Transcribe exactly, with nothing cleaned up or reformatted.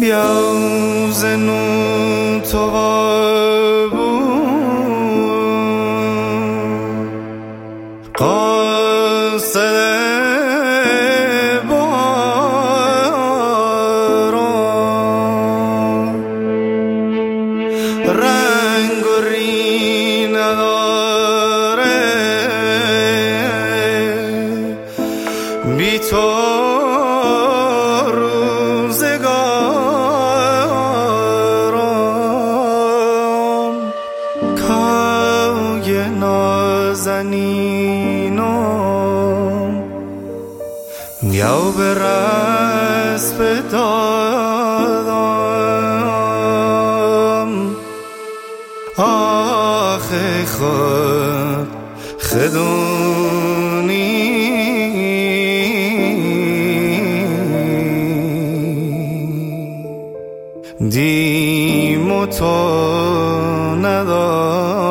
بیا زنو تو قابو قاصد باران رنگ و ری نداره بی تو نازنینم بیا به رسم دادم آخه خود خدونی دیم و تو ندارم